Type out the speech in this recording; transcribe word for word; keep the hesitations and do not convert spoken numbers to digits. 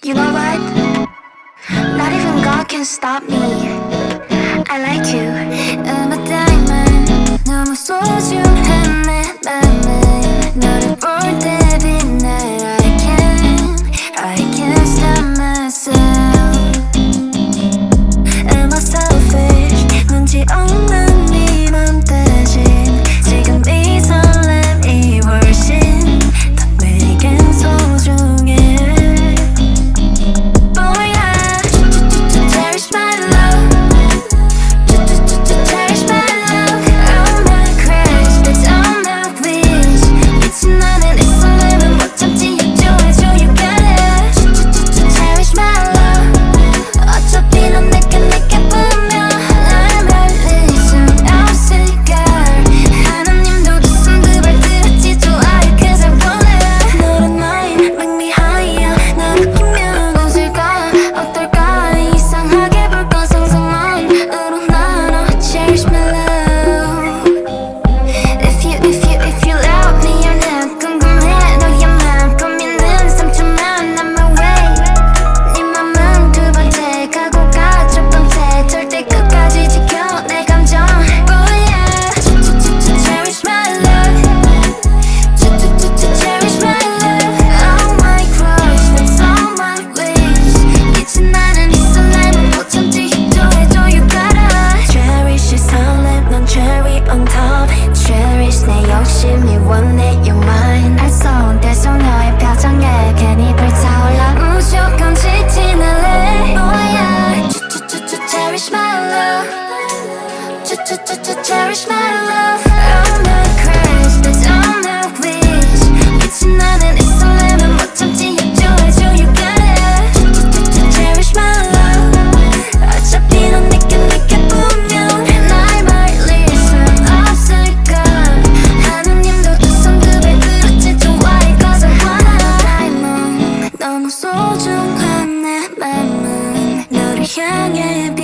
You know what? Not even God can stop me. I like you. I'm a diamond. 너무 소중한 내 맘은 너를 볼 때 빛나. I can't, I can't stop myself. Am I selfish? 문제 없는 네 맘 대신 지금 이 설렘이 훨씬 더 내겐 소중해. Boy, I cherish my love. Cherish my love. All my crash, that's all my wish. 미친 나는 이 설렘은 못 참지. 해줘, 해줘, you got it. Cherish my love. 어차피 넌 내게 내게 보면 날 말릴 순 없을걸. 하나님도 두 손 두 발 들었지. 좋아해 cause I want it. 너란 나인 make me higher. 나를 보면 웃을까 어떨까. 이상하게 볼까 상상만으로 나눠. Cherish my love. If you if you if you love me you're not 궁금해. 너야만 고민은 삼초만 I'm away. 네 맘은 두 번째 가고 가 첫 번째 절대 끝까지 지켜 내 감정. Oh yeah. Cherish my love. Cherish my love. All my crush, that's all my wish. 미친 나는 이 설렘은 못 참지. 해줘, 해줘, you gotta. Cherish 이 설렘 넌 cherry on top. Cherish 내 욕심이 원해 you're mine. 알쏭달쏭 너의 표정에 괜히 불타올라. 무조건 지지날래. Oh yeah. Cherish my love. Cherish my love. All my crush, that's all my wish. 미친 나는 이 설렘은 못 참지. 해줘, 해줘, you got it. Cherish my love. 어차피 넌 내게 내게 보면 날 말릴 순 없을걸. 하느님도 두 손 두 발 들었지. 좋아해 cause I want it. 너무 소중한 내 맘은 너를 향해